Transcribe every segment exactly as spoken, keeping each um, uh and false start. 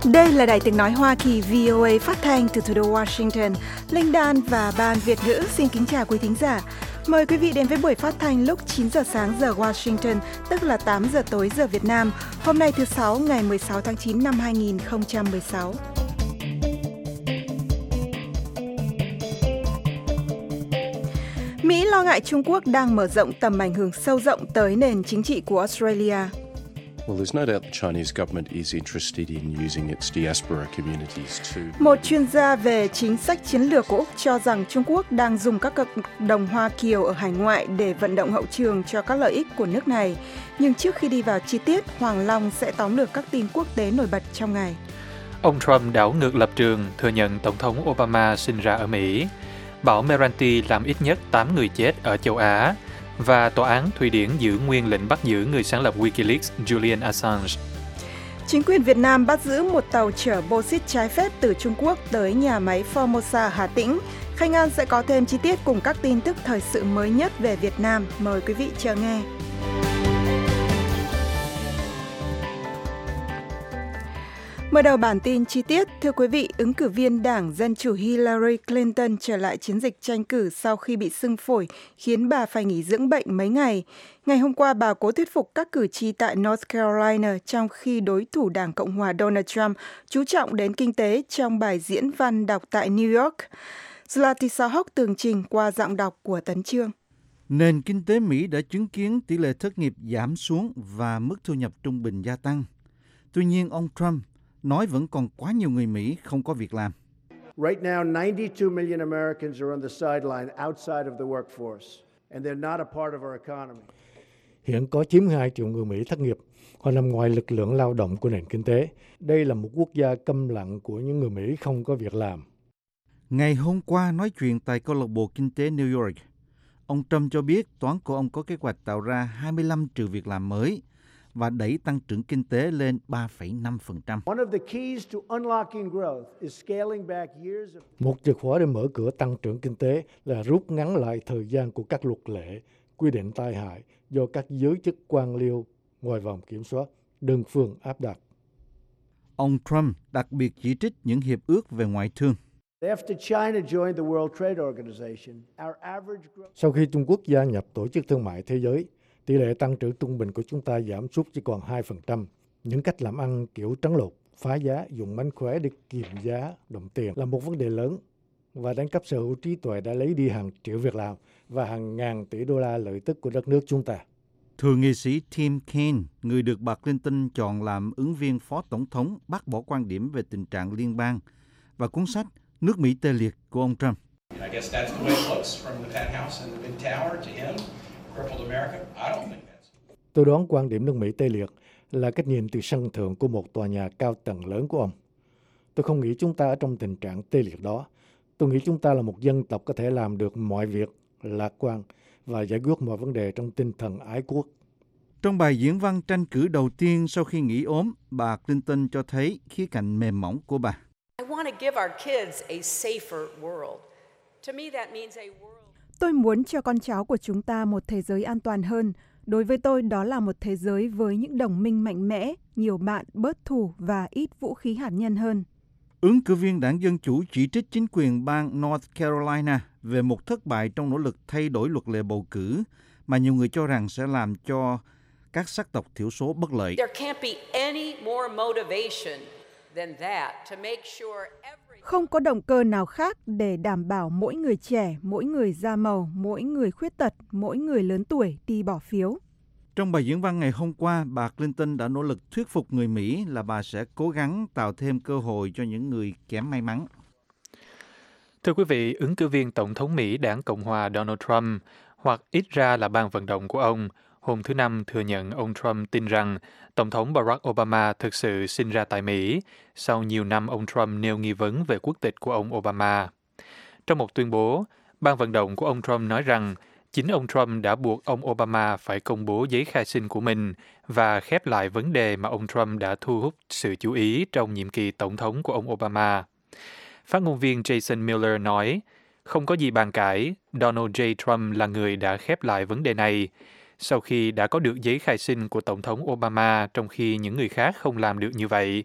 Đây là Đài Tiếng Nói Hoa Kỳ vê o a phát thanh từ thủ đô Washington. Linh Đan và Ban Việt ngữ xin kính chào quý thính giả. Mời quý vị đến với buổi phát thanh lúc chín giờ sáng giờ Washington, tức là tám giờ tối giờ Việt Nam. Hôm nay thứ Sáu, ngày mười sáu tháng chín năm hai nghìn không trăm mười sáu. Mỹ lo ngại Trung Quốc đang mở rộng tầm ảnh hưởng sâu rộng tới nền chính trị của Australia. Một chuyên gia về chính sách chiến lược của Úc cho rằng Trung Quốc đang dùng các cộng đồng Hoa Kiều ở hải ngoại để vận động hậu trường cho các lợi ích của nước này. Nhưng trước khi đi vào chi tiết, Hoàng Long sẽ tóm lược các tin quốc tế nổi bật trong ngày. Ông Trump đảo ngược lập trường, thừa nhận Tổng thống Obama sinh ra ở Mỹ. Bão Meranti làm ít nhất tám người chết ở châu Á. Và tòa án Thụy Điển giữ nguyên lệnh bắt giữ người sáng lập Wikileaks Julian Assange. Chính quyền Việt Nam bắt giữ một tàu chở bauxit trái phép từ Trung Quốc tới nhà máy Formosa, Hà Tĩnh. Khanh An sẽ có thêm chi tiết cùng các tin tức thời sự mới nhất về Việt Nam. Mời quý vị chờ nghe. Mở đầu bản tin chi tiết, thưa quý vị, ứng cử viên Đảng Dân Chủ Hillary Clinton trở lại chiến dịch tranh cử sau khi bị sưng phổi, khiến bà phải nghỉ dưỡng bệnh mấy ngày. Ngày hôm qua, bà cố thuyết phục các cử tri tại North Carolina, trong khi đối thủ Đảng Cộng hòa Donald Trump chú trọng đến kinh tế trong bài diễn văn đọc tại New York. Zlati Sahok tường trình qua giọng đọc của Tấn Chương. Nền kinh tế Mỹ đã chứng kiến tỷ lệ thất nghiệp giảm xuống và mức thu nhập trung bình gia tăng. Tuy nhiên, ông Trump nói vẫn còn quá nhiều người Mỹ không có việc làm. Right now, ninety-two million Americans are on the sideline outside of the workforce, and they're not a part of our economy. Hiện có chín mươi hai triệu người Mỹ thất nghiệp, họ nằm ngoài lực lượng lao động của nền kinh tế. Đây là một quốc gia câm lặng của những người Mỹ không có việc làm. Ngày hôm qua nói chuyện tại câu lạc bộ kinh tế New York, ông Trump cho biết toán của ông có kế hoạch tạo ra hai mươi lăm triệu việc làm mới và đẩy tăng trưởng kinh tế lên ba phẩy năm phần trăm. Một chìa khóa để mở cửa tăng trưởng kinh tế là rút ngắn lại thời gian của các luật lệ, quy định tai hại do các giới chức quan liêu ngoài vòng kiểm soát đơn phương áp đặt. Ông Trump đặc biệt chỉ trích những hiệp ước về ngoại thương. Sau khi Trung Quốc gia nhập Tổ chức Thương mại Thế giới, tỷ lệ tăng trưởng trung bình của chúng ta giảm sút chỉ còn hai phần trăm. Những cách làm ăn kiểu trấn lột, phá giá, dùng mánh khóe để kiềm giá đồng tiền là một vấn đề lớn. Và đánh cắp sở hữu trí tuệ đã lấy đi hàng triệu việc làm và hàng ngàn tỷ đô la lợi tức của đất nước chúng ta. Thượng nghị sĩ Tim Kaine, người được bà Clinton chọn làm ứng viên phó tổng thống, bác bỏ quan điểm về tình trạng liên bang và cuốn sách Nước Mỹ tê liệt của ông Trump. Tôi đoán quan điểm nước Mỹ tê liệt là cách nhìn từ sân thượng của một tòa nhà cao tầng lớn của ông. Tôi không nghĩ chúng ta ở trong tình trạng tê liệt đó. Tôi nghĩ chúng ta là một dân tộc có thể làm được mọi việc, lạc quan và giải quyết mọi vấn đề trong tinh thần ái quốc. Trong bài diễn văn tranh cử đầu tiên sau khi nghỉ ốm, bà Clinton cho thấy khía cạnh mềm mỏng của bà. Tôi muốn cho con cháu của chúng ta một thế giới an toàn hơn. Đối với tôi, đó là một thế giới với những đồng minh mạnh mẽ, nhiều bạn, bớt thù và ít vũ khí hạt nhân hơn. Ứng cử viên Đảng Dân Chủ chỉ trích chính quyền bang North Carolina về một thất bại trong nỗ lực thay đổi luật lệ bầu cử mà nhiều người cho rằng sẽ làm cho các sắc tộc thiểu số bất lợi. Không có động cơ nào khác để đảm bảo mỗi người trẻ, mỗi người da màu, mỗi người khuyết tật, mỗi người lớn tuổi đi bỏ phiếu. Trong bài diễn văn ngày hôm qua, bà Clinton đã nỗ lực thuyết phục người Mỹ là bà sẽ cố gắng tạo thêm cơ hội cho những người kém may mắn. Thưa quý vị, ứng cử viên Tổng thống Mỹ Đảng Cộng hòa Donald Trump, hoặc ít ra là ban vận động của ông, hôm thứ Năm thừa nhận ông Trump tin rằng Tổng thống Barack Obama thực sự sinh ra tại Mỹ, sau nhiều năm ông Trump nêu nghi vấn về quốc tịch của ông Obama. Trong một tuyên bố, ban vận động của ông Trump nói rằng chính ông Trump đã buộc ông Obama phải công bố giấy khai sinh của mình và khép lại vấn đề mà ông Trump đã thu hút sự chú ý trong nhiệm kỳ tổng thống của ông Obama. Phát ngôn viên Jason Miller nói, không có gì bàn cãi, Donald J. Trump là người đã khép lại vấn đề này. Sau khi đã có được giấy khai sinh của Tổng thống Obama trong khi những người khác không làm được như vậy,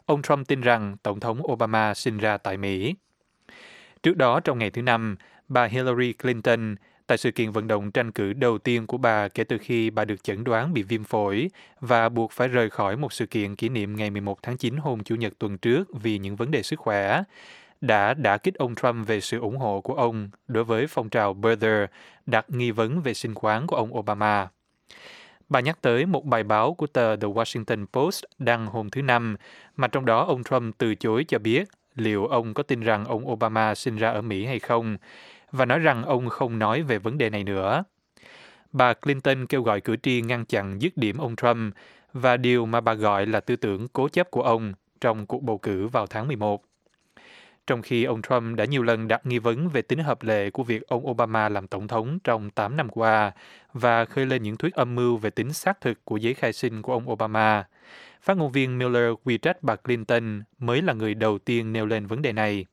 ông Trump tin rằng Tổng thống Obama sinh ra tại Mỹ. Trước đó, trong ngày thứ Năm, bà Hillary Clinton, tại sự kiện vận động tranh cử đầu tiên của bà kể từ khi bà được chẩn đoán bị viêm phổi và buộc phải rời khỏi một sự kiện kỷ niệm ngày mười một tháng chín hôm Chủ nhật tuần trước vì những vấn đề sức khỏe, đã đả kích ông Trump về sự ủng hộ của ông đối với phong trào birther đặt nghi vấn về sinh khoáng của ông Obama. Bà nhắc tới một bài báo của tờ The Washington Post đăng hôm thứ Năm, mà trong đó ông Trump từ chối cho biết liệu ông có tin rằng ông Obama sinh ra ở Mỹ hay không, và nói rằng ông không nói về vấn đề này nữa. Bà Clinton kêu gọi cử tri ngăn chặn dứt điểm ông Trump và điều mà bà gọi là tư tưởng cố chấp của ông trong cuộc bầu cử vào tháng mười một. Trong khi ông Trump đã nhiều lần đặt nghi vấn về tính hợp lệ của việc ông Obama làm tổng thống trong tám năm qua và khơi lên những thuyết âm mưu về tính xác thực của giấy khai sinh của ông Obama, phát ngôn viên Miller quy trách bà Clinton mới là người đầu tiên nêu lên vấn đề này.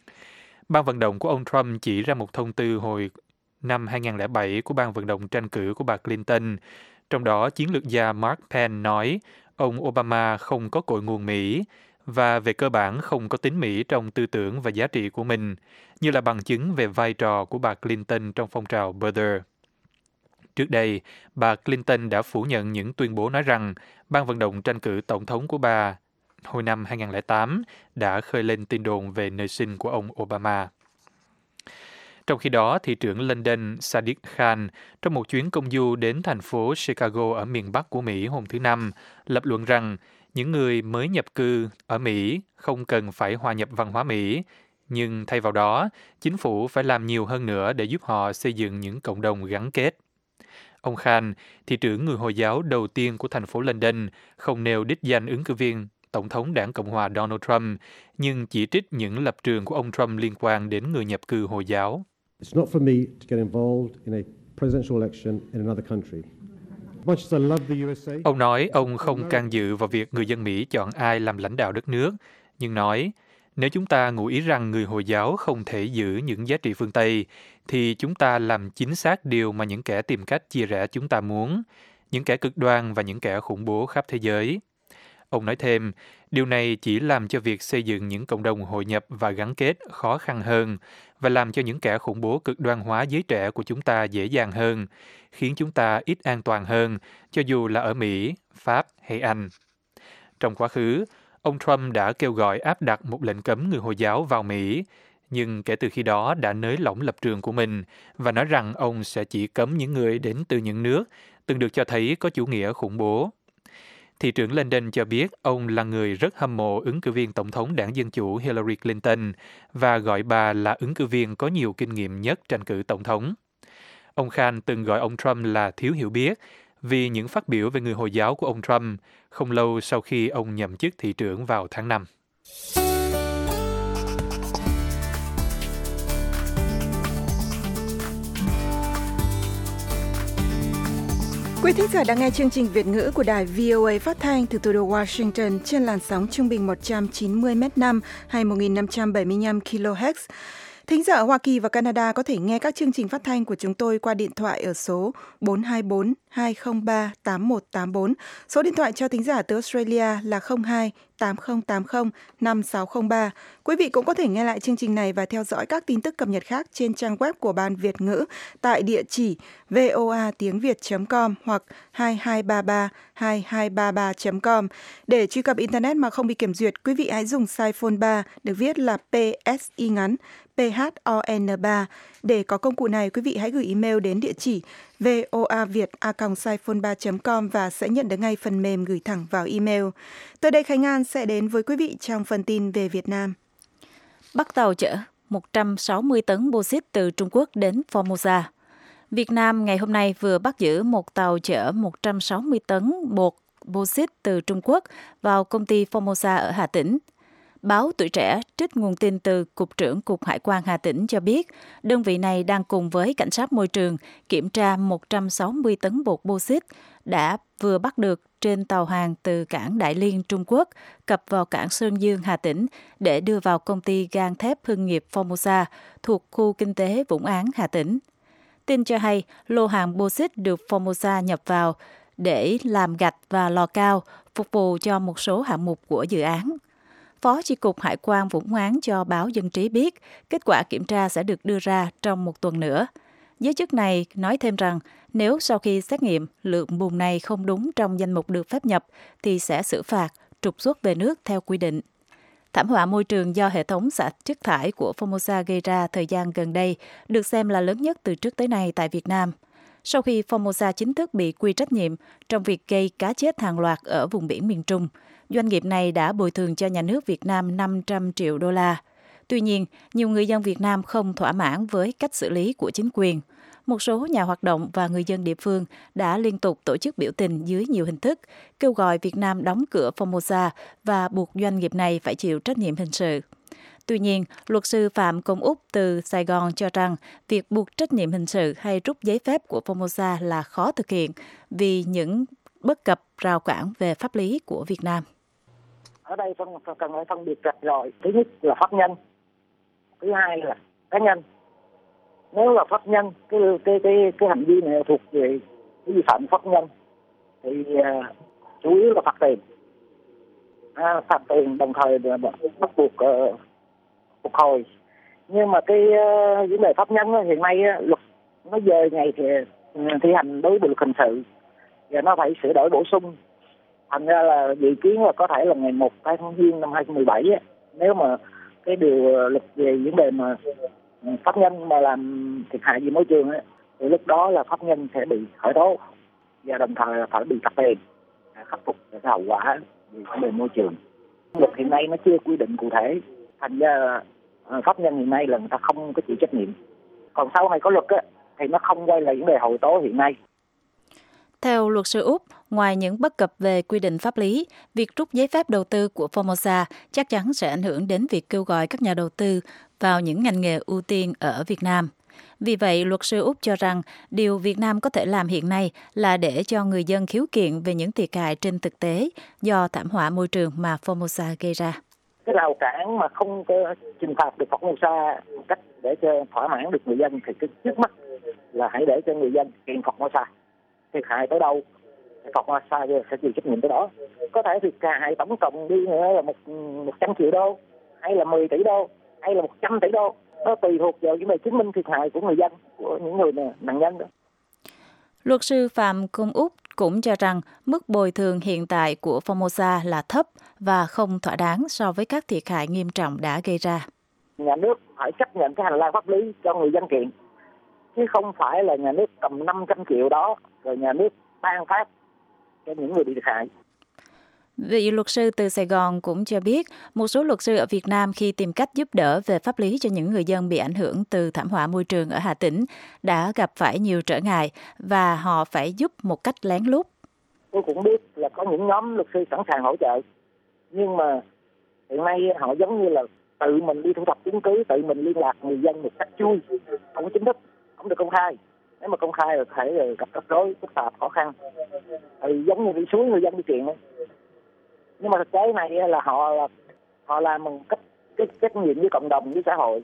Ban vận động của ông Trump chỉ ra một thông tư hồi năm hai không không bảy của ban vận động tranh cử của bà Clinton. Trong đó, chiến lược gia Mark Penn nói ông Obama không có cội nguồn Mỹ và về cơ bản không có tính Mỹ trong tư tưởng và giá trị của mình, như là bằng chứng về vai trò của bà Clinton trong phong trào birther. Trước đây, bà Clinton đã phủ nhận những tuyên bố nói rằng ban vận động tranh cử tổng thống của bà hồi năm hai không không tám đã khơi lên tin đồn về nơi sinh của ông Obama. Trong khi đó, thị trưởng London Sadiq Khan, trong một chuyến công du đến thành phố Chicago ở miền Bắc của Mỹ hôm thứ Năm, lập luận rằng những người mới nhập cư ở Mỹ không cần phải hòa nhập văn hóa Mỹ, nhưng thay vào đó, chính phủ phải làm nhiều hơn nữa để giúp họ xây dựng những cộng đồng gắn kết. Ông Khan, thị trưởng người Hồi giáo đầu tiên của thành phố London, không nêu đích danh ứng cử viên Tổng thống Đảng Cộng hòa Donald Trump, nhưng chỉ trích những lập trường của ông Trump liên quan đến người nhập cư Hồi giáo. It's not for me to get involved in a presidential election in another country. Much as I love the U S A, Ông nói ông không can dự vào việc người dân Mỹ chọn ai làm lãnh đạo đất nước, nhưng nói nếu chúng ta ngụ ý rằng người Hồi giáo không thể giữ những giá trị phương Tây, thì chúng ta làm chính xác điều mà những kẻ tìm cách chia rẽ chúng ta muốn, những kẻ cực đoan và những kẻ khủng bố khắp thế giới. Ông nói thêm, điều này chỉ làm cho việc xây dựng những cộng đồng hội nhập và gắn kết khó khăn hơn và làm cho những kẻ khủng bố cực đoan hóa giới trẻ của chúng ta dễ dàng hơn, khiến chúng ta ít an toàn hơn, cho dù là ở Mỹ, Pháp hay Anh. Trong quá khứ, ông Trump đã kêu gọi áp đặt một lệnh cấm người Hồi giáo vào Mỹ, nhưng kể từ khi đó đã nới lỏng lập trường của mình và nói rằng ông sẽ chỉ cấm những người đến từ những nước từng được cho thấy có chủ nghĩa khủng bố. Thị trưởng London cho biết ông là người rất hâm mộ ứng cử viên Tổng thống Đảng Dân Chủ Hillary Clinton và gọi bà là ứng cử viên có nhiều kinh nghiệm nhất tranh cử Tổng thống. Ông Khan từng gọi ông Trump là thiếu hiểu biết vì những phát biểu về người Hồi giáo của ông Trump không lâu sau khi ông nhậm chức thị trưởng vào tháng năm. Quý thính giả đang nghe chương trình Việt ngữ của đài vê o a phát thanh từ thủ đô Washington trên làn sóng trung bình một trăm chín mươi mét năm hay một nghìn năm trăm bảy mươi lăm ki-lô-héc. Thính giả ở Hoa Kỳ và Canada có thể nghe các chương trình phát thanh của chúng tôi qua điện thoại ở số bốn hai bốn hai không ba tám một tám bốn. Số điện thoại cho thính giả từ Australia là không hai tám không tám không năm sáu không ba. Quý vị cũng có thể nghe lại chương trình này và theo dõi các tin tức cập nhật khác trên trang web của Ban Việt ngữ tại địa chỉ voa tiếng việt chấm com hoặc hai hai ba ba hai hai ba ba chấm com. Để truy cập Internet mà không bị kiểm duyệt, quý vị hãy dùng size phone ba được viết là pê ét i ngắn pê hát o en ba. Để có công cụ này, quý vị hãy gửi email đến địa chỉ voaviet a còng siphone ba chấm com và sẽ nhận được ngay phần mềm gửi thẳng vào email. Tới đây Khánh An sẽ đến với quý vị trong phần tin về Việt Nam. Bắt tàu chở một trăm sáu mươi tấn bauxit từ Trung Quốc đến Formosa. Việt Nam ngày hôm nay vừa bắt giữ một tàu chở một trăm sáu mươi tấn bột bauxit từ Trung Quốc vào công ty Formosa ở Hà Tĩnh. Báo Tuổi Trẻ trích nguồn tin từ Cục trưởng Cục Hải quan Hà Tĩnh cho biết, đơn vị này đang cùng với Cảnh sát môi trường kiểm tra một trăm sáu mươi tấn bột bauxit đã vừa bắt được trên tàu hàng từ cảng Đại Liên, Trung Quốc, cập vào cảng Sơn Dương, Hà Tĩnh để đưa vào công ty gang thép Hưng nghiệp Formosa thuộc khu kinh tế Vũng Áng, Hà Tĩnh. Tin cho hay, lô hàng bauxit được Formosa nhập vào để làm gạch và lò cao, phục vụ cho một số hạng mục của dự án. Phó Chi cục Hải quan Vũng Ngoán cho báo Dân trí biết kết quả kiểm tra sẽ được đưa ra trong một tuần nữa. Giới chức này nói thêm rằng nếu sau khi xét nghiệm lượng bùn này không đúng trong danh mục được phép nhập thì sẽ xử phạt, trục xuất về nước theo quy định. Thảm họa môi trường do hệ thống xả chất thải của Formosa gây ra thời gian gần đây được xem là lớn nhất từ trước tới nay tại Việt Nam. Sau khi Formosa chính thức bị quy trách nhiệm trong việc gây cá chết hàng loạt ở vùng biển miền Trung, doanh nghiệp này đã bồi thường cho nhà nước Việt Nam năm trăm triệu đô la. Tuy nhiên, nhiều người dân Việt Nam không thỏa mãn với cách xử lý của chính quyền. Một số nhà hoạt động và người dân địa phương đã liên tục tổ chức biểu tình dưới nhiều hình thức, kêu gọi Việt Nam đóng cửa Formosa và buộc doanh nghiệp này phải chịu trách nhiệm hình sự. Tuy nhiên, luật sư Phạm Công Úc từ Sài Gòn cho rằng việc buộc trách nhiệm hình sự hay rút giấy phép của Formosa là khó thực hiện vì những bất cập rào cản về pháp lý của Việt Nam. Ở đây cần phải phân biệt rạch ròi. Thứ nhất là pháp nhân, thứ hai là cá nhân. Nếu là pháp nhân, cái cái cái cái hành vi này thuộc về cái vi phạm pháp nhân thì uh, chủ yếu là phạt tiền, à, phạt tiền đồng thời bắt buộc uh, phục hồi. Nhưng mà cái uh, vấn đề pháp nhân đó, hiện nay uh, luật nó về ngày thì uh, thi hành đối với luật hình sự và nó phải sửa đổi bổ sung. Thành ra là dự kiến là có thể là ngày một tháng Giêng năm hai không một bảy á, nếu mà cái điều luật về vấn đề mà pháp nhân mà làm thiệt hại về môi trường ấy, thì lúc đó là pháp nhân sẽ bị khởi tố và đồng thời là phải bị phạt tiền khắc phục cái hậu quả về môi trường. Luật hiện nay nó chưa quy định cụ thể, thành ra pháp nhân hiện nay là người ta không có chịu trách nhiệm. Còn sau này có luật á, thì nó không quay lại vấn đề hậu tố hiện nay. Theo luật sư Úc, ngoài những bất cập về quy định pháp lý, việc rút giấy phép đầu tư của Formosa chắc chắn sẽ ảnh hưởng đến việc kêu gọi các nhà đầu tư vào những ngành nghề ưu tiên ở Việt Nam. Vì vậy, luật sư Úc cho rằng điều Việt Nam có thể làm hiện nay là để cho người dân khiếu kiện về những thiệt hại trên thực tế do thảm họa môi trường mà Formosa gây ra. Cái rào cản mà không có trừng phạt được Formosa một cách để cho thỏa mãn được người dân thì cái trước mắt là hãy để cho người dân kiện Formosa. Thiệt hại tới đâu, Formosa sẽ chịu trách nhiệm tới đó. Có thể thiệt hại tổng cộng đi nữa là một một trăm triệu đô, hay là mười tỷ đô, hay là một trăm tỷ đô. Nó tùy thuộc vào những bài chứng minh thiệt hại của người dân, của những người nạn nhân đó. Luật sư Phạm Công Úc cũng cho rằng mức bồi thường hiện tại của Formosa là thấp và không thỏa đáng so với các thiệt hại nghiêm trọng đã gây ra. Nhà nước phải chấp nhận cái hành lang pháp lý cho người dân kiện, chứ không phải là nhà nước cầm năm trăm triệu đó rồi nhà nước ban phát cho những người bị thiệt hại. Vị luật sư từ Sài Gòn cũng cho biết một số luật sư ở Việt Nam khi tìm cách giúp đỡ về pháp lý cho những người dân bị ảnh hưởng từ thảm họa môi trường ở Hà Tĩnh đã gặp phải nhiều trở ngại và họ phải giúp một cách lén lút. Tôi cũng biết là có những nhóm luật sư sẵn sàng hỗ trợ, nhưng mà hiện nay họ giống như là tự mình đi thu thập chứng cứ, tự mình liên lạc người dân một cách chui, không có chính thức, không được công khai. Nếu mà công khai là có thể gặp rắc rối, phức tạp, khó khăn. Thì giống như bị suối người dân đi kiện ấy. Nhưng mà thực tế này là họ là họ làm một cách cái trách nhiệm với cộng đồng, với xã hội.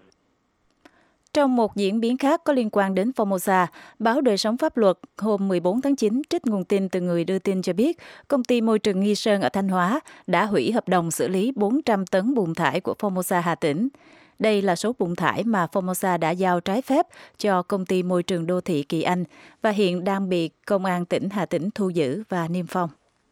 Trong một diễn biến khác có liên quan đến Formosa, báo Đời sống pháp luật hôm mười bốn tháng chín trích nguồn tin từ người đưa tin cho biết công ty môi trường Nghi Sơn ở Thanh Hóa đã hủy hợp đồng xử lý bốn trăm tấn bùn thải của Formosa Hà Tĩnh. Đây là số bùn thải mà Formosa đã giao trái phép cho công ty môi trường đô thị Kỳ Anh và hiện đang bị Công an tỉnh Hà Tĩnh thu giữ và niêm phong.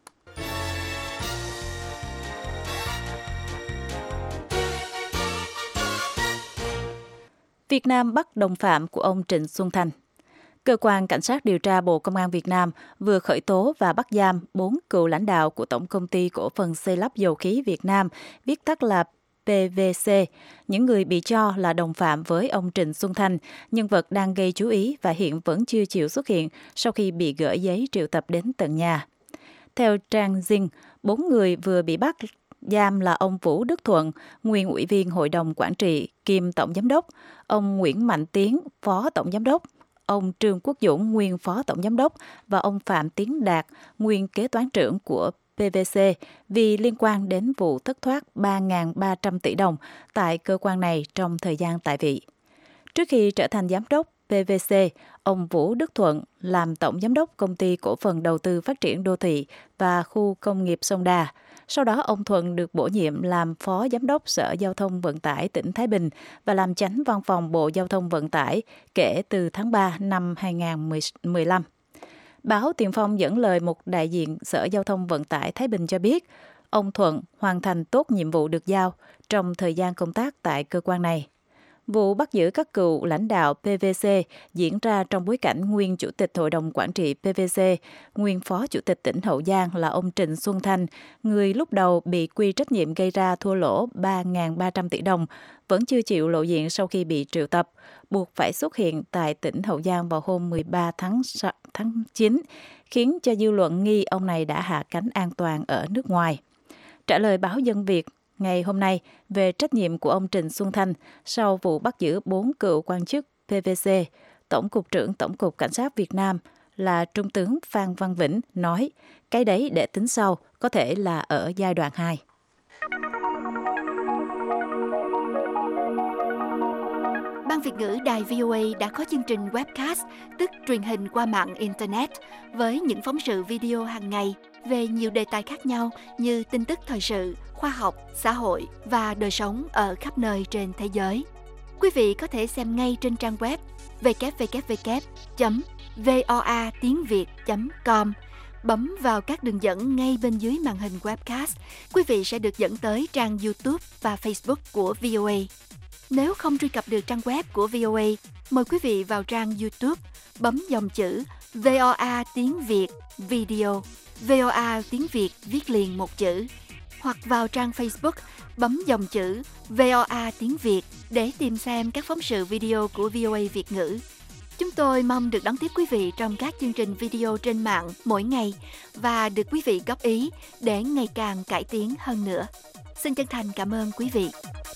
Việt Nam bắt đồng phạm của ông Trịnh Xuân Thanh. Cơ quan Cảnh sát điều tra Bộ Công an Việt Nam vừa khởi tố và bắt giam bốn cựu lãnh đạo của Tổng Công ty Cổ phần Xây lắp Dầu khí Việt Nam, viết tắt là pê vê xê, những người bị cho là đồng phạm với ông Trịnh Xuân Thanh, nhân vật đang gây chú ý và hiện vẫn chưa chịu xuất hiện sau khi bị gửi giấy triệu tập đến tận nhà. Theo trang Zing, bốn người vừa bị bắt giam là ông Vũ Đức Thuận, nguyên ủy viên Hội đồng Quản trị kiêm Tổng Giám đốc, ông Nguyễn Mạnh Tiến, Phó Tổng Giám đốc, ông Trương Quốc Dũng, nguyên Phó Tổng Giám đốc và ông Phạm Tiến Đạt, nguyên kế toán trưởng của pê vê xê vì liên quan đến vụ thất thoát ba nghìn ba trăm tỷ đồng tại cơ quan này trong thời gian tại vị. Trước khi trở thành giám đốc pê vê xê, ông Vũ Đức Thuận làm tổng giám đốc Công ty Cổ phần Đầu tư Phát triển Đô thị và Khu Công nghiệp Sông Đà. Sau đó ông Thuận được bổ nhiệm làm Phó Giám đốc Sở Giao thông Vận tải tỉnh Thái Bình và làm chánh văn phòng Bộ Giao thông Vận tải kể từ tháng ba năm hai nghìn không trăm mười lăm. Báo Tiền Phong dẫn lời một đại diện Sở Giao thông Vận tải Thái Bình cho biết, ông Thuận hoàn thành tốt nhiệm vụ được giao trong thời gian công tác tại cơ quan này. Vụ bắt giữ các cựu lãnh đạo pê vê xê diễn ra trong bối cảnh nguyên Chủ tịch Hội đồng Quản trị pê vê xê, nguyên Phó Chủ tịch tỉnh Hậu Giang là ông Trịnh Xuân Thanh, người lúc đầu bị quy trách nhiệm gây ra thua lỗ ba nghìn ba trăm tỷ đồng, vẫn chưa chịu lộ diện sau khi bị triệu tập, buộc phải xuất hiện tại tỉnh Hậu Giang vào hôm mười ba tháng chín, khiến cho dư luận nghi ông này đã hạ cánh an toàn ở nước ngoài. Trả lời báo Dân Việt ngày hôm nay về trách nhiệm của ông Trịnh Xuân Thanh sau vụ bắt giữ bốn cựu quan chức pê vê xê, Tổng cục trưởng Tổng cục Cảnh sát Việt Nam là Trung tướng Phan Văn Vĩnh nói, cái đấy để tính sau, có thể là ở giai đoạn hai. Ban Việt ngữ Đài vê o a đã có chương trình webcast, tức truyền hình qua mạng Internet, với những phóng sự video hàng ngày về nhiều đề tài khác nhau như tin tức thời sự, khoa học, xã hội và đời sống ở khắp nơi trên thế giới. Quý vị có thể xem ngay trên trang web w w w chấm voa tiếng việt chấm com. Bấm vào các đường dẫn ngay bên dưới màn hình webcast, quý vị sẽ được dẫn tới trang YouTube và Facebook của vê o a. Nếu không truy cập được trang web của vê o a, mời quý vị vào trang YouTube, bấm dòng chữ vê o a tiếng Việt Video, vê o a tiếng Việt viết liền một chữ, hoặc vào trang Facebook, bấm dòng chữ vê o a tiếng Việt để tìm xem các phóng sự video của vê o a Việt ngữ. Chúng tôi mong được đón tiếp quý vị trong các chương trình video trên mạng mỗi ngày và được quý vị góp ý để ngày càng cải tiến hơn nữa. Xin chân thành cảm ơn quý vị.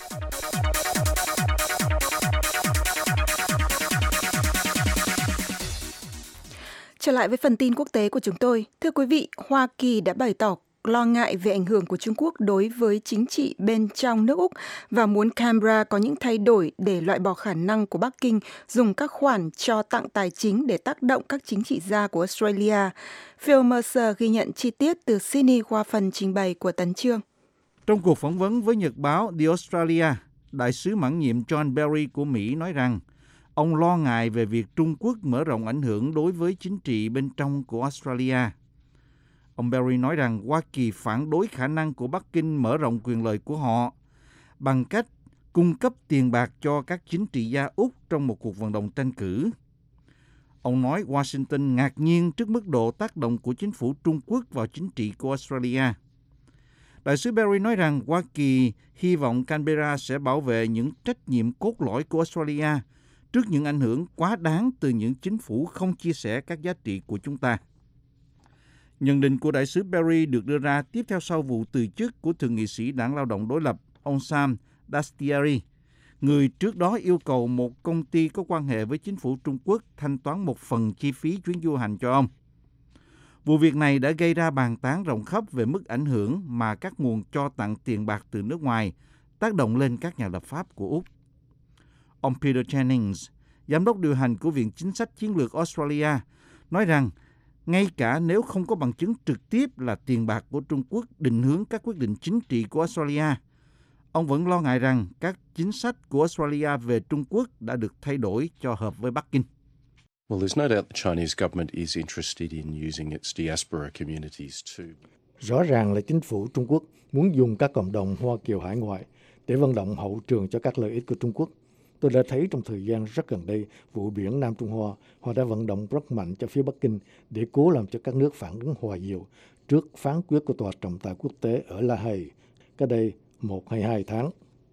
Trở lại với phần tin quốc tế của chúng tôi. Thưa quý vị, Hoa Kỳ đã bày tỏ lo ngại về ảnh hưởng của Trung Quốc đối với chính trị bên trong nước Úc và muốn Canberra có những thay đổi để loại bỏ khả năng của Bắc Kinh dùng các khoản cho tặng tài chính để tác động các chính trị gia của Australia. Phil Mercer ghi nhận chi tiết từ Sydney qua phần trình bày của Tấn Chương. Trong cuộc phỏng vấn với nhật báo The Australia, đại sứ mãn nhiệm John Berry của Mỹ nói rằng ông lo ngại về việc Trung Quốc mở rộng ảnh hưởng đối với chính trị bên trong của Australia. Ông Berry nói rằng Hoa Kỳ phản đối khả năng của Bắc Kinh mở rộng quyền lợi của họ bằng cách cung cấp tiền bạc cho các chính trị gia Úc trong một cuộc vận động tranh cử. Ông nói Washington ngạc nhiên trước mức độ tác động của chính phủ Trung Quốc vào chính trị của Australia. Đại sứ Berry nói rằng Hoa Kỳ hy vọng Canberra sẽ bảo vệ những trách nhiệm cốt lõi của Australia trước những ảnh hưởng quá đáng từ những chính phủ không chia sẻ các giá trị của chúng ta. Nhận định của đại sứ Berry được đưa ra tiếp theo sau vụ từ chức của thượng nghị sĩ Đảng Lao động đối lập ông Sam Dastyari, người trước đó yêu cầu một công ty có quan hệ với chính phủ Trung Quốc thanh toán một phần chi phí chuyến du hành cho ông. Vụ việc này đã gây ra bàn tán rộng khắp về mức ảnh hưởng mà các nguồn cho tặng tiền bạc từ nước ngoài tác động lên các nhà lập pháp của Úc. Ông Peter Jennings, giám đốc điều hành của Viện Chính sách Chiến lược Australia, nói rằng ngay cả nếu không có bằng chứng trực tiếp là tiền bạc của Trung Quốc định hướng các quyết định chính trị của Australia, ông vẫn lo ngại rằng các chính sách của Australia về Trung Quốc đã được thay đổi cho hợp với Bắc Kinh. Well, there's no doubt the Chinese government is interested in using its diaspora communities too. Rõ ràng là chính phủ Trung Quốc muốn dùng các cộng đồng Hoa Kiều hải ngoại để vận động hậu trường cho các lợi ích của Trung Quốc. Tôi đã thấy trong thời gian rất gần đây, vụ biển Nam Trung Hoa, họ đã vận động rất mạnh cho phía Bắc Kinh để cố làm cho các nước phản ứng hòa dịu trước phán quyết của Tòa trọng tài quốc tế ở La Hay, cách đây một hay hai tháng.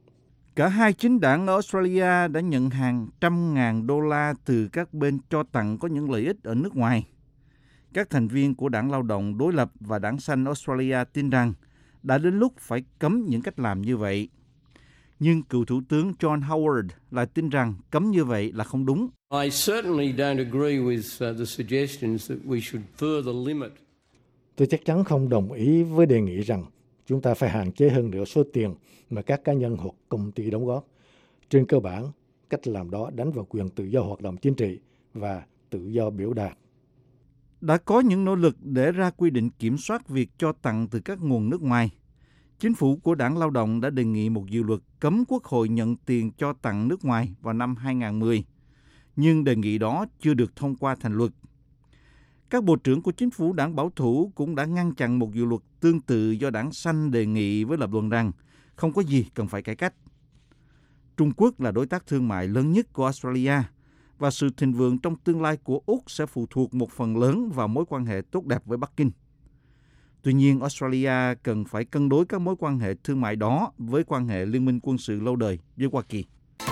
Cả hai chính đảng ở Australia đã nhận hàng trăm ngàn đô la từ các bên cho tặng có những lợi ích ở nước ngoài. Các thành viên của Đảng Lao động đối lập và Đảng Xanh Australia tin rằng đã đến lúc phải cấm những cách làm như vậy. Nhưng cựu Thủ tướng John Howard lại tin rằng cấm như vậy là không đúng. I certainly don't agree with the suggestions that we should further limit. Tôi chắc chắn không đồng ý với đề nghị rằng chúng ta phải hạn chế hơn nữa số tiền mà các cá nhân hoặc công ty đóng góp. Trên cơ bản, cách làm đó đánh vào quyền tự do hoạt động chính trị và tự do biểu đạt. Đã có những nỗ lực để ra quy định kiểm soát việc cho tặng từ các nguồn nước ngoài, Chính phủ của Đảng Lao động đã đề nghị một dự luật cấm Quốc hội nhận tiền cho tặng nước ngoài vào năm hai nghìn không trăm mười, nhưng đề nghị đó chưa được thông qua thành luật. Các bộ trưởng của chính phủ Đảng Bảo thủ cũng đã ngăn chặn một dự luật tương tự do Đảng Xanh đề nghị với lập luận rằng không có gì cần phải cải cách. Trung Quốc là đối tác thương mại lớn nhất của Australia và sự thịnh vượng trong tương lai của Úc sẽ phụ thuộc một phần lớn vào mối quan hệ tốt đẹp với Bắc Kinh. Tuy nhiên, Australia cần phải cân đối các mối quan hệ thương mại đó với quan hệ liên minh quân sự lâu đời với Hoa Kỳ.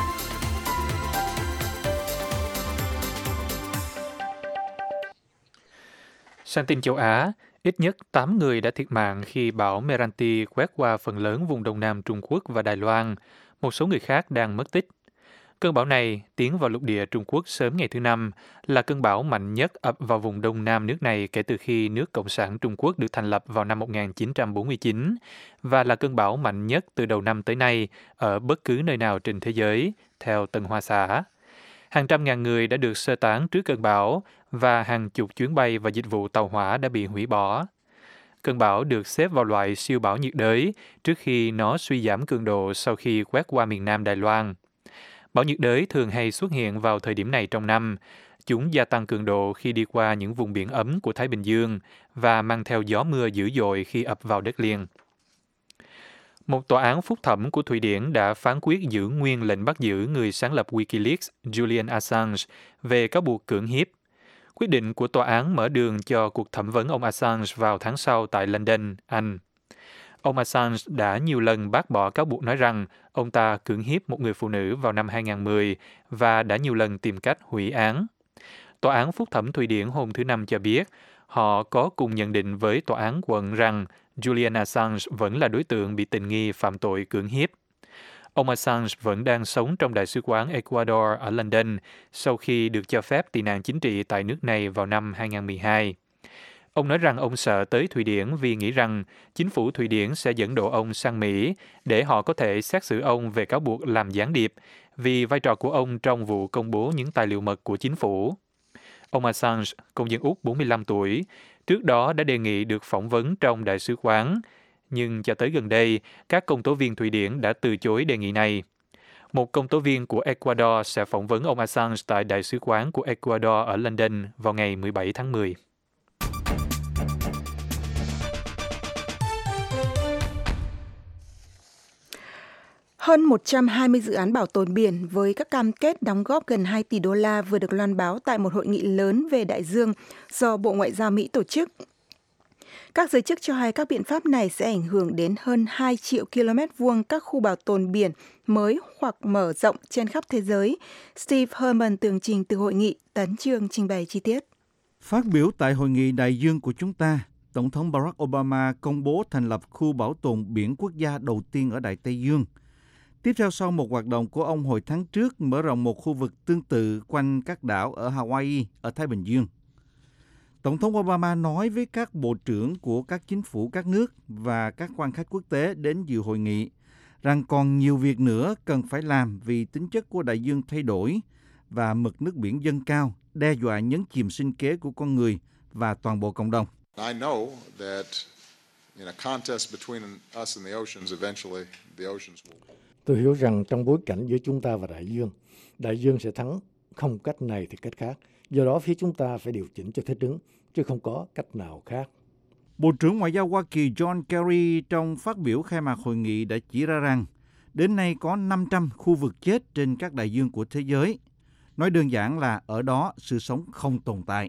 Sang tin châu Á, ít nhất tám người đã thiệt mạng khi bão Meranti quét qua phần lớn vùng Đông Nam Trung Quốc và Đài Loan. Một số người khác đang mất tích. Cơn bão này tiến vào lục địa Trung Quốc sớm ngày thứ Năm, là cơn bão mạnh nhất ập vào vùng Đông Nam nước này kể từ khi nước Cộng sản Trung Quốc được thành lập vào năm một nghìn chín trăm bốn mươi chín, và là cơn bão mạnh nhất từ đầu năm tới nay ở bất cứ nơi nào trên thế giới, theo Tân Hoa Xã. Hàng trăm ngàn người đã được sơ tán trước cơn bão và hàng chục chuyến bay và dịch vụ tàu hỏa đã bị hủy bỏ. Cơn bão được xếp vào loại siêu bão nhiệt đới trước khi nó suy giảm cường độ sau khi quét qua miền Nam Đài Loan. Bão nhiệt đới thường hay xuất hiện vào thời điểm này trong năm. Chúng gia tăng cường độ khi đi qua những vùng biển ấm của Thái Bình Dương và mang theo gió mưa dữ dội khi ập vào đất liền. Một tòa án phúc thẩm của Thụy Điển đã phán quyết giữ nguyên lệnh bắt giữ người sáng lập Wikileaks Julian Assange về cáo buộc cưỡng hiếp. Quyết định của tòa án mở đường cho cuộc thẩm vấn ông Assange vào tháng sau tại London, Anh. Ông Assange đã nhiều lần bác bỏ cáo buộc nói rằng ông ta cưỡng hiếp một người phụ nữ vào năm hai nghìn không trăm mười và đã nhiều lần tìm cách hủy án. Tòa án phúc thẩm Thụy Điển hôm thứ Năm cho biết họ có cùng nhận định với tòa án quận rằng Julian Assange vẫn là đối tượng bị tình nghi phạm tội cưỡng hiếp. Ông Assange vẫn đang sống trong Đại sứ quán Ecuador ở London sau khi được cho phép tị nạn chính trị tại nước này vào năm hai nghìn không trăm mười hai. Ông nói rằng ông sợ tới Thụy Điển vì nghĩ rằng chính phủ Thụy Điển sẽ dẫn độ ông sang Mỹ để họ có thể xét xử ông về cáo buộc làm gián điệp vì vai trò của ông trong vụ công bố những tài liệu mật của chính phủ. Ông Assange, công dân Úc bốn mươi lăm tuổi, trước đó đã đề nghị được phỏng vấn trong đại sứ quán, nhưng cho tới gần đây, các công tố viên Thụy Điển đã từ chối đề nghị này. Một công tố viên của Ecuador sẽ phỏng vấn ông Assange tại đại sứ quán của Ecuador ở London vào ngày mười bảy tháng mười. Hơn một trăm hai mươi dự án bảo tồn biển với các cam kết đóng góp gần hai tỷ đô la vừa được loan báo tại một hội nghị lớn về đại dương do Bộ Ngoại giao Mỹ tổ chức. Các giới chức cho hay các biện pháp này sẽ ảnh hưởng đến hơn hai triệu ki lô mét vuông các khu bảo tồn biển mới hoặc mở rộng trên khắp thế giới. Steve Herman tường trình từ hội nghị, Tấn Chương trình bày chi tiết. Phát biểu tại hội nghị đại dương của chúng ta, Tổng thống Barack Obama công bố thành lập khu bảo tồn biển quốc gia đầu tiên ở Đại Tây Dương. Tiếp theo sau một hoạt động của ông hồi tháng trước mở rộng một khu vực tương tự quanh các đảo ở Hawaii, ở Thái Bình Dương. Tổng thống Obama nói với các bộ trưởng của các chính phủ các nước và các quan khách quốc tế đến dự hội nghị rằng còn nhiều việc nữa cần phải làm vì tính chất của đại dương thay đổi và mực nước biển dâng cao, đe dọa nhấn chìm sinh kế của con người và toàn bộ cộng đồng. I know that in a contest between us and the oceans, eventually the oceans will. Tôi hiểu rằng trong bối cảnh giữa chúng ta và đại dương, đại dương sẽ thắng không cách này thì cách khác. Do đó phía chúng ta phải điều chỉnh cho thích ứng, chứ không có cách nào khác. Bộ trưởng Ngoại giao Hoa Kỳ John Kerry trong phát biểu khai mạc hội nghị đã chỉ ra rằng đến nay có năm trăm khu vực chết trên các đại dương của thế giới. Nói đơn giản là ở đó sự sống không tồn tại.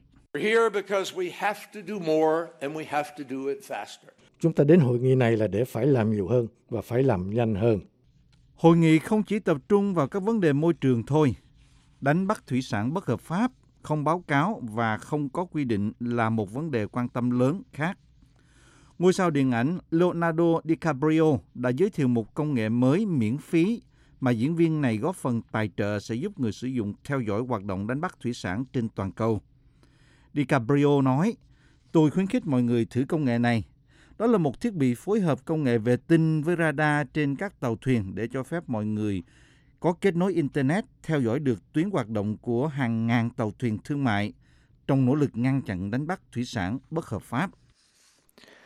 Chúng ta đến hội nghị này là để phải làm nhiều hơn và phải làm nhanh hơn. Hội nghị không chỉ tập trung vào các vấn đề môi trường thôi. Đánh bắt thủy sản bất hợp pháp, không báo cáo và không có quy định là một vấn đề quan tâm lớn khác. Ngôi sao điện ảnh Leonardo DiCaprio đã giới thiệu một công nghệ mới miễn phí mà diễn viên này góp phần tài trợ sẽ giúp người sử dụng theo dõi hoạt động đánh bắt thủy sản trên toàn cầu. DiCaprio nói, tôi khuyến khích mọi người thử công nghệ này. Đó là một thiết bị phối hợp công nghệ vệ tinh với radar trên các tàu thuyền để cho phép mọi người có kết nối Internet theo dõi được tuyến hoạt động của hàng ngàn tàu thuyền thương mại trong nỗ lực ngăn chặn đánh bắt thủy sản bất hợp pháp.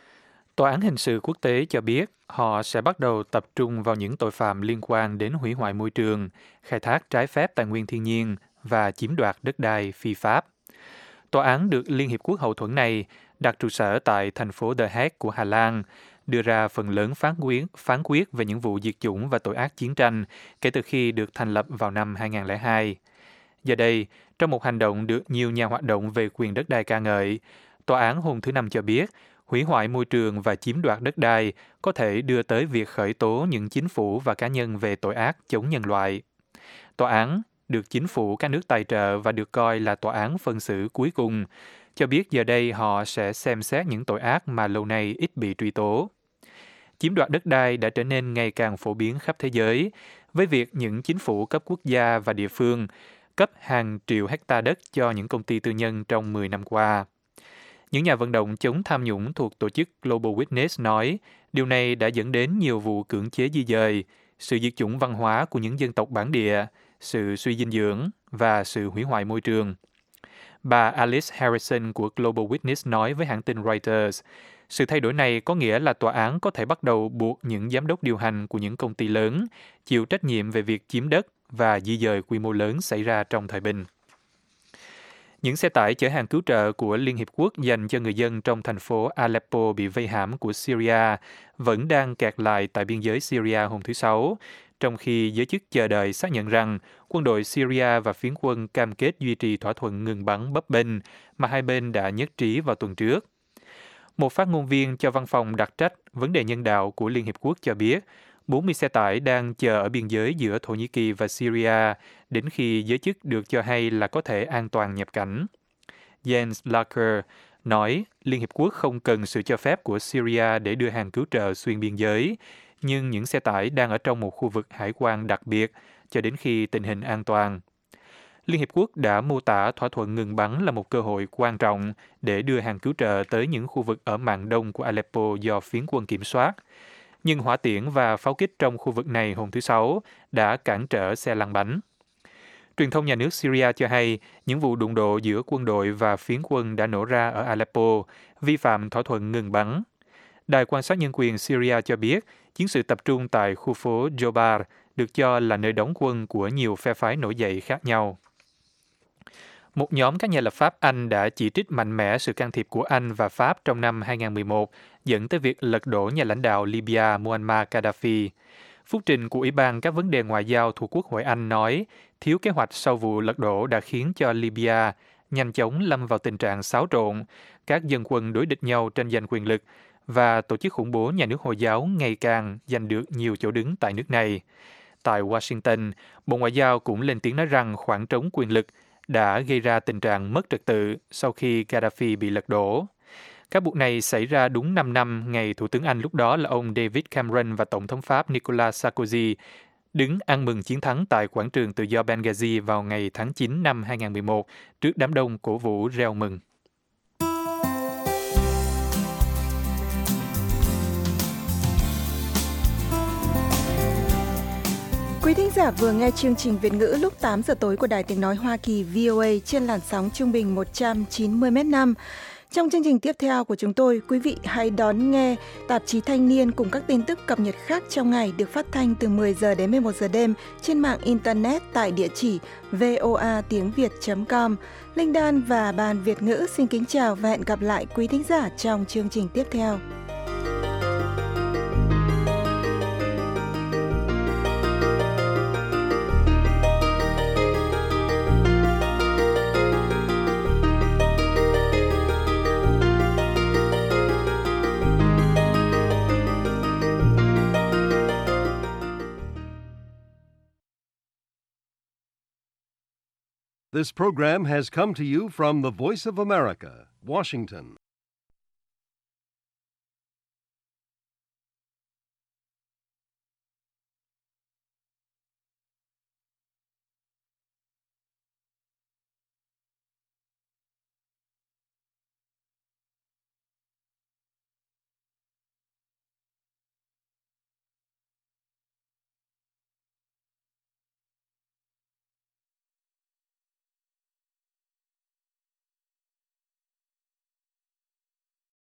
Tòa án hình sự quốc tế cho biết họ sẽ bắt đầu tập trung vào những tội phạm liên quan đến hủy hoại môi trường, khai thác trái phép tài nguyên thiên nhiên và chiếm đoạt đất đai phi pháp. Tòa án được Liên Hiệp Quốc hậu thuẫn này đặt trụ sở tại thành phố The Hague của Hà Lan, đưa ra phần lớn phán quyết, phán quyết về những vụ diệt chủng và tội ác chiến tranh kể từ khi được thành lập vào năm hai không không hai. Giờ đây, trong một hành động được nhiều nhà hoạt động về quyền đất đai ca ngợi, tòa án hôm thứ Năm cho biết hủy hoại môi trường và chiếm đoạt đất đai có thể đưa tới việc khởi tố những chính phủ và cá nhân về tội ác chống nhân loại. Tòa án được chính phủ các nước tài trợ và được coi là tòa án phân xử cuối cùng, cho biết giờ đây họ sẽ xem xét những tội ác mà lâu nay ít bị truy tố. Chiếm đoạt đất đai đã trở nên ngày càng phổ biến khắp thế giới, với việc những chính phủ cấp quốc gia và địa phương cấp hàng triệu hecta đất cho những công ty tư nhân trong mười năm qua. Những nhà vận động chống tham nhũng thuộc tổ chức Global Witness nói điều này đã dẫn đến nhiều vụ cưỡng chế di dời, sự diệt chủng văn hóa của những dân tộc bản địa, sự suy dinh dưỡng và sự hủy hoại môi trường. Bà Alice Harrison của Global Witness nói với hãng tin Reuters, sự thay đổi này có nghĩa là tòa án có thể bắt đầu buộc những giám đốc điều hành của những công ty lớn chịu trách nhiệm về việc chiếm đất và di dời quy mô lớn xảy ra trong thời bình. Những xe tải chở hàng cứu trợ của Liên Hiệp Quốc dành cho người dân trong thành phố Aleppo bị vây hãm của Syria vẫn đang kẹt lại tại biên giới Syria hôm thứ Sáu, trong khi giới chức chờ đợi xác nhận rằng quân đội Syria và phiến quân cam kết duy trì thỏa thuận ngừng bắn bấp bênh mà hai bên đã nhất trí vào tuần trước. Một phát ngôn viên cho văn phòng đặc trách vấn đề nhân đạo của Liên Hiệp Quốc cho biết bốn mươi xe tải đang chờ ở biên giới giữa Thổ Nhĩ Kỳ và Syria đến khi giới chức được cho hay là có thể an toàn nhập cảnh. Jens Lacker nói Liên Hiệp Quốc không cần sự cho phép của Syria để đưa hàng cứu trợ xuyên biên giới, nhưng những xe tải đang ở trong một khu vực hải quan đặc biệt cho đến khi tình hình an toàn. Liên Hiệp Quốc đã mô tả thỏa thuận ngừng bắn là một cơ hội quan trọng để đưa hàng cứu trợ tới những khu vực ở mạn đông của Aleppo do phiến quân kiểm soát. Nhưng hỏa tiễn và pháo kích trong khu vực này hôm thứ Sáu đã cản trở xe lăn bánh. Truyền thông nhà nước Syria cho hay những vụ đụng độ giữa quân đội và phiến quân đã nổ ra ở Aleppo, vi phạm thỏa thuận ngừng bắn. Đài quan sát nhân quyền Syria cho biết chiến sự tập trung tại khu phố Jobar được cho là nơi đóng quân của nhiều phe phái nổi dậy khác nhau. Một nhóm các nhà lập pháp Anh đã chỉ trích mạnh mẽ sự can thiệp của Anh và Pháp trong năm hai không một một, dẫn tới việc lật đổ nhà lãnh đạo Libya Muammar Gaddafi. Phúc trình của Ủy ban các vấn đề ngoại giao thuộc Quốc hội Anh nói, thiếu kế hoạch sau vụ lật đổ đã khiến cho Libya nhanh chóng lâm vào tình trạng xáo trộn, các dân quân đối địch nhau tranh giành quyền lực, và tổ chức khủng bố nhà nước Hồi giáo ngày càng giành được nhiều chỗ đứng tại nước này. Tại Washington, Bộ Ngoại giao cũng lên tiếng nói rằng khoảng trống quyền lực đã gây ra tình trạng mất trật tự sau khi Gaddafi bị lật đổ. Các buộc này xảy ra đúng năm năm ngày Thủ tướng Anh lúc đó là ông David Cameron và Tổng thống Pháp Nicolas Sarkozy đứng ăn mừng chiến thắng tại quảng trường tự do Benghazi vào ngày tháng chín năm hai không một một trước đám đông cổ vũ reo mừng. Quý thính giả vừa nghe chương trình Việt ngữ lúc tám giờ tối của Đài Tiếng Nói Hoa Kỳ vê o a trên làn sóng trung bình một trăm chín mươi mét năm. Trong chương trình tiếp theo của chúng tôi, quý vị hãy đón nghe tạp chí Thanh niên cùng các tin tức cập nhật khác trong ngày được phát thanh từ mười giờ đến mười một giờ đêm trên mạng Internet tại địa chỉ voa tiếng việt chấm com. Linh Đan và Ban Việt ngữ xin kính chào và hẹn gặp lại quý thính giả trong chương trình tiếp theo. This program has come to you from the Voice of America, Washington.